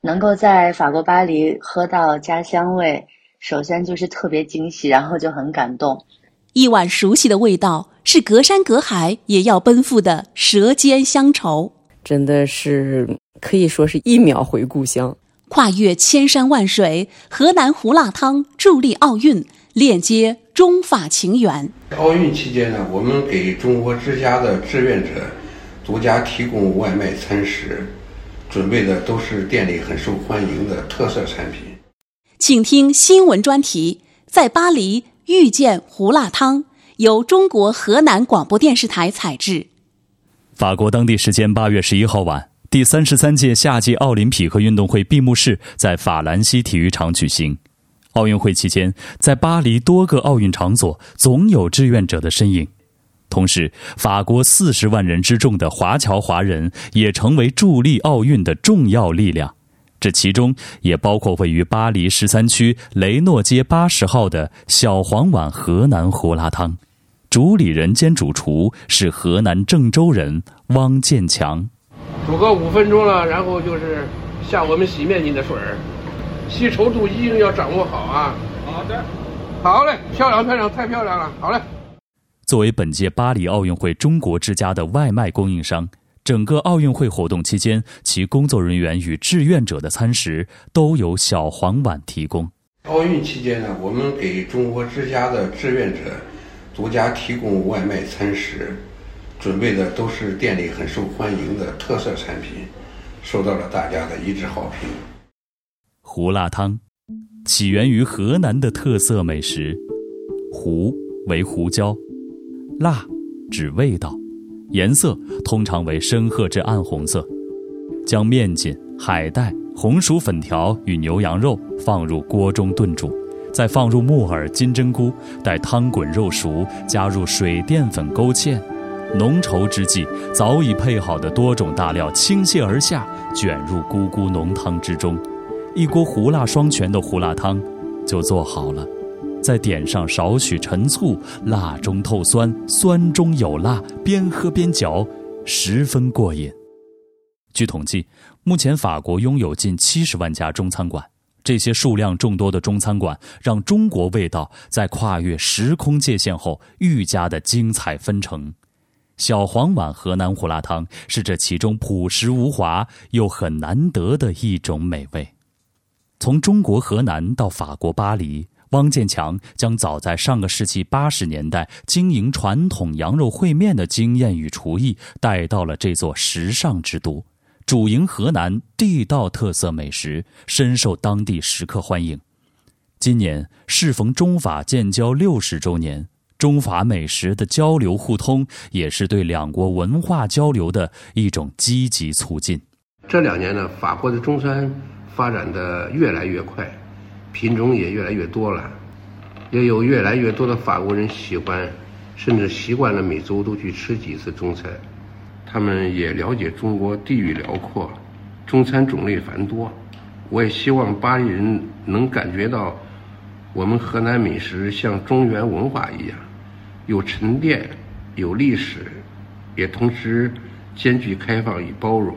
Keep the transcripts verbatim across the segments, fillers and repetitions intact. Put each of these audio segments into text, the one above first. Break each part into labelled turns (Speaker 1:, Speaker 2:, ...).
Speaker 1: 能够在法国巴黎喝到家乡味，首先就是特别惊喜，然后就很感动。
Speaker 2: 一碗熟悉的味道，是隔山隔海也要奔赴的舌尖乡愁，
Speaker 3: 真的是可以说是一秒回故乡。
Speaker 2: 跨越千山万水，河南胡辣汤助力奥运，链接中法情缘。
Speaker 4: 奥运期间呢，我们给中国之家的志愿者独家提供外卖餐食，准备的都是店里很受欢迎的特色产品。
Speaker 2: 请听新闻专题，在巴黎遇见胡辣汤，由中国河南广播电视台采制。
Speaker 5: 法国当地时间八月十一号晚，第三十三届夏季奥林匹克运动会闭幕式在法兰西体育场举行。奥运会期间，在巴黎多个奥运场所总有志愿者的身影。同时，法国四十万人之众的华侨华人也成为助力奥运的重要力量。这其中也包括位于巴黎十三区雷诺街八十号的小黄碗河南胡辣汤，主理人兼主厨是河南郑州人汪建强。
Speaker 6: 煮个五分钟了，然后就是下我们洗面巾的水儿，吸稠度一定要掌握好啊。好的，好嘞，漂亮漂亮，太漂亮了，好嘞。
Speaker 5: 作为本届巴黎奥运会中国之家的外卖供应商，整个奥运会活动期间，其工作人员与志愿者的餐食都由小黄碗提供。
Speaker 4: 奥运期间呢，我们给中国之家的志愿者独家提供外卖餐食，准备的都是店里很受欢迎的特色产品，受到了大家的一致好评。
Speaker 5: 胡辣汤起源于河南的特色美食，胡为胡椒，辣指味道，颜色通常为深褐至暗红色。将面筋、海带、红薯粉条与牛羊肉放入锅中炖煮，再放入木耳、金针菇，待汤滚肉熟，加入水淀粉勾芡。浓稠之际，早已配好的多种大料倾泻而下，卷入咕咕浓汤之中，一锅胡辣双全的胡辣汤就做好了。再点上少许陈醋，辣中透酸，酸中有辣，边喝边嚼，十分过瘾。据统计，目前法国拥有近七十万家中餐馆，这些数量众多的中餐馆让中国味道在跨越时空界限后愈加的精彩纷呈。小黄碗河南胡辣汤是这其中朴实无华又很难得的一种美味。从中国河南到法国巴黎，汪建强将早在上个世纪八十年代经营传统羊肉烩面的经验与厨艺带到了这座时尚之都，主营河南地道特色美食，深受当地食客欢迎。今年适逢中法建交六十周年，中法美食的交流互通也是对两国文化交流的一种积极促进。
Speaker 6: 这两年呢，法国的中餐发展的越来越快，品种也越来越多了，也有越来越多的法国人喜欢，甚至习惯了每周都去吃几次中餐。他们也了解中国地域辽阔，中餐种类繁多。我也希望巴黎人能感觉到我们河南美食像中原文化一样，有沉淀，有历史，也同时兼具开放与包容。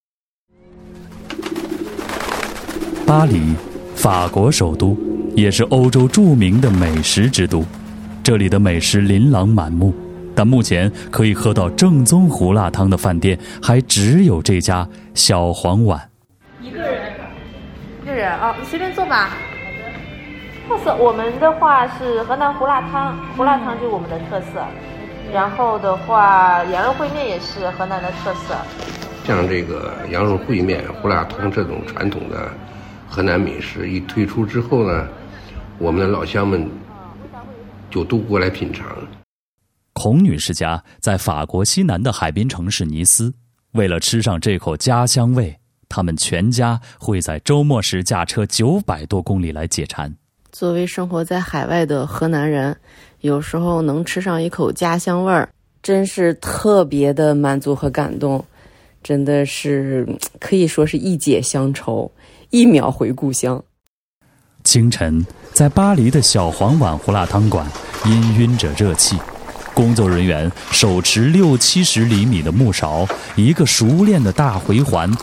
Speaker 5: 巴黎，法国首都，也是欧洲著名的美食之都，这里的美食琳琅满目，但目前可以喝到正宗胡辣汤的饭店还只有这家小黄碗。
Speaker 7: 一个人一个人啊，你随便坐吧。特色我们的话是河南胡辣汤，胡辣汤就是我们的特色，然后的话羊肉烩面也是河南的特色。
Speaker 6: 像这个羊肉烩面、胡辣汤这种传统的河南美食一推出之后呢，我们的老乡们就都过来品尝。
Speaker 5: 孔女士家在法国西南的海滨城市尼斯，为了吃上这口家乡味，他们全家会在周末时驾车九百多公里来解馋。
Speaker 3: 作为生活在海外的河南人，有时候能吃上一口家乡味儿，真是特别的满足和感动，真的是可以说是一解乡愁，一秒回故乡。
Speaker 5: 清晨，在巴黎的小黄碗胡辣汤馆，氤氲着热气。工作人员手持六七十厘米的木勺，一个熟练的大回环，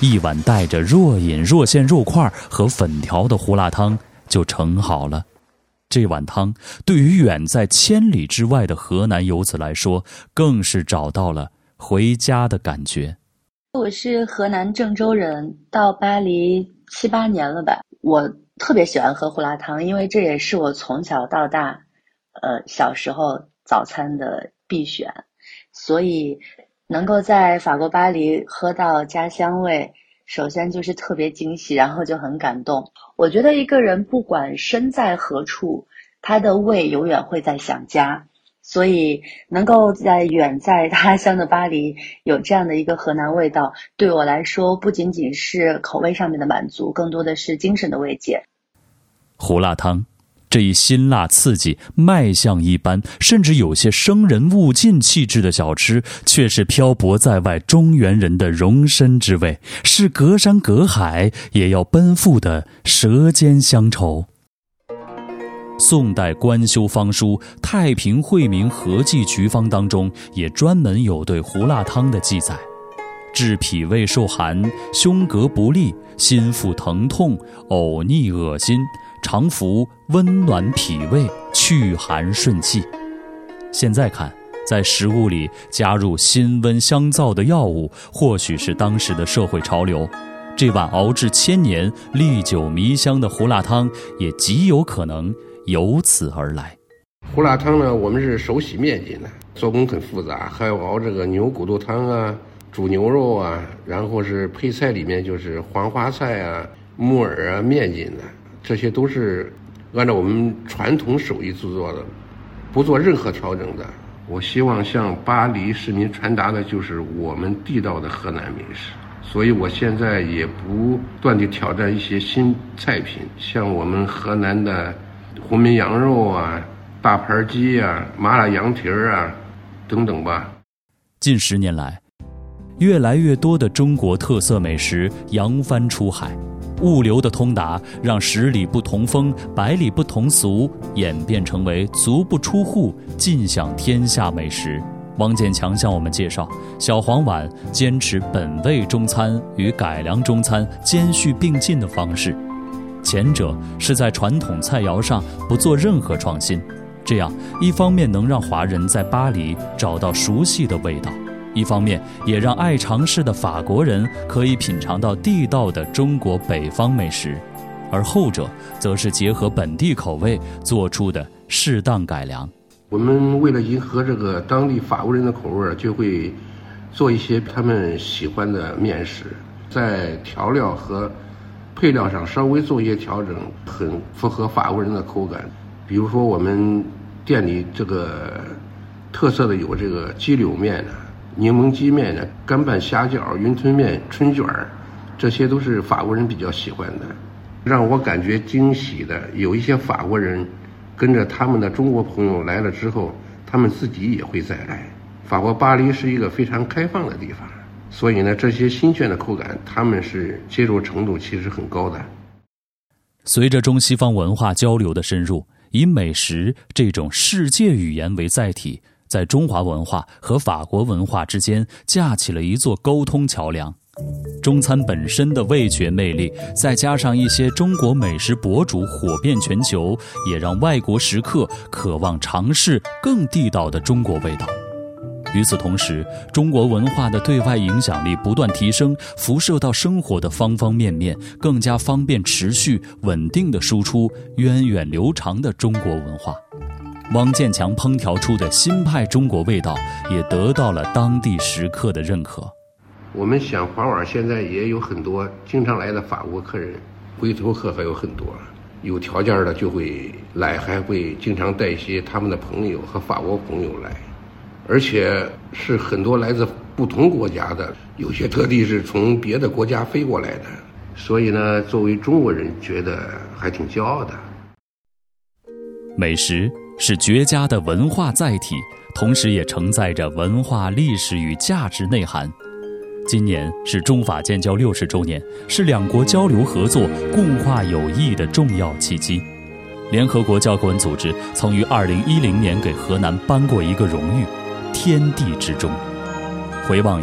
Speaker 5: 一碗带着若隐若现肉块和粉条的胡辣汤就盛好了。这碗汤对于远在千里之外的河南游子来说，更是找到了回家的感觉。
Speaker 1: 我是河南郑州人，到巴黎七八年了吧。我特别喜欢喝胡辣汤，因为这也是我从小到大，呃，小时候早餐的必选。所以能够在法国巴黎喝到家乡味，首先就是特别惊喜，然后就很感动。我觉得一个人不管身在何处，他的胃永远会在想家。所以能够在远在他乡的巴黎有这样的一个河南味道，对我来说不仅仅是口味上面的满足，更多的是精神的慰藉。
Speaker 5: 胡辣汤这一辛辣刺激、卖相一般，甚至有些生人勿近气质的小吃，却是漂泊在外中原人的容身之味，是隔山隔海也要奔赴的舌尖乡愁。宋代官修方书《太平惠民合剂局方》当中也专门有对胡辣汤的记载，治脾胃受寒、胸膈不利、心腹疼痛、呕逆恶心，常服温暖脾胃、祛寒顺气。现在看，在食物里加入辛温香燥的药物，或许是当时的社会潮流。这碗熬制千年、历久弥香的胡辣汤，也极有可能由此而来。
Speaker 6: 胡辣汤呢，我们是手洗面筋的，做工很复杂，还要熬这个牛骨头汤啊、煮牛肉啊，然后是配菜里面就是黄花菜啊、木耳啊、面筋的，这些都是按照我们传统手艺制作的，不做任何调整的。我希望向巴黎市民传达的就是我们地道的河南美食，所以我现在也不断地挑战一些新菜品，像我们河南的红焖羊肉啊、大盘鸡啊、麻辣羊蹄儿啊等等吧。
Speaker 5: 近十年来，越来越多的中国特色美食扬帆出海，物流的通达让十里不同风、百里不同俗演变成为足不出户尽享天下美食。汪建强向我们介绍，小黄碗坚持本味中餐与改良中餐兼续并进的方式，前者是在传统菜肴上不做任何创新，这样一方面能让华人在巴黎找到熟悉的味道，一方面也让爱尝试的法国人可以品尝到地道的中国北方美食，而后者则是结合本地口味做出的适当改良。
Speaker 6: 我们为了迎合这个当地法国人的口味，就会做一些他们喜欢的面食，在调料和配料上稍微做一些调整，很符合法国人的口感。比如说我们店里这个特色的有这个鸡柳面的、柠檬鸡面的、干拌虾饺、云吞面、春卷，这些都是法国人比较喜欢的。让我感觉惊喜的，有一些法国人跟着他们的中国朋友来了之后，他们自己也会再来。法国巴黎是一个非常开放的地方，所以呢，这些新鲜的口感，他们是接受程度其实很高的。
Speaker 5: 随着中西方文化交流的深入，以美食这种世界语言为载体，在中华文化和法国文化之间架起了一座沟通桥梁。中餐本身的味觉魅力，再加上一些中国美食博主火遍全球，也让外国食客渴望尝试更地道的中国味道。与此同时，中国文化的对外影响力不断提升，辐射到生活的方方面面，更加方便持续稳定地输出源远流长的中国文化。汪建强烹调出的新派中国味道，也得到了当地食客的认可。
Speaker 6: 我们小黄碗现在也有很多经常来的法国客人，回头客还有很多，有条件的就会来，还会经常带一些他们的朋友和法国朋友来，而且是很多来自不同国家的，有些特地是从别的国家飞过来的，所以呢，作为中国人觉得还挺骄傲的。
Speaker 5: 美食是绝佳的文化载体，同时也承载着文化历史与价值内涵。今年是中法建交六十周年，是两国交流合作、共话友谊的重要契机。联合国教科文组织曾于二零一零年给河南颁过一个荣誉——天地之中。回望一下，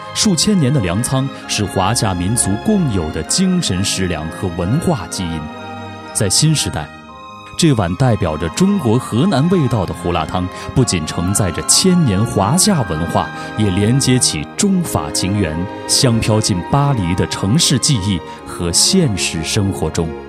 Speaker 5: 数千年的粮仓是华夏民族共有的精神食粮和文化基因。在新时代，这碗代表着中国河南味道的胡辣汤，不仅承载着千年华夏文化，也连接起中法情缘，香飘进巴黎的城市记忆和现实生活中。